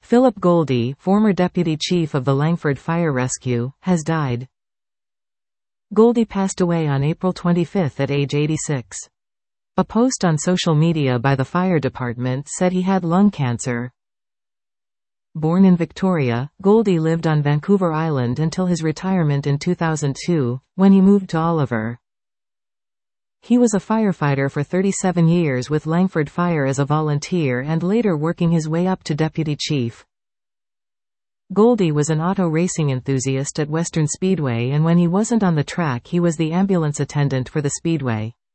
Philip Goldie, former deputy chief of the Langford Fire Rescue, has died. Goldie passed away on April 25 at age 86. A post on social media by the fire department said he had lung cancer. Born in Victoria, Goldie lived on Vancouver Island until his retirement in 2002, when he moved to Oliver. He was a firefighter for 37 years with Langford Fire as a volunteer and later working his way up to deputy chief. Goldie was an auto racing enthusiast at Western Speedway, and when he wasn't on the track he was the ambulance attendant for the speedway.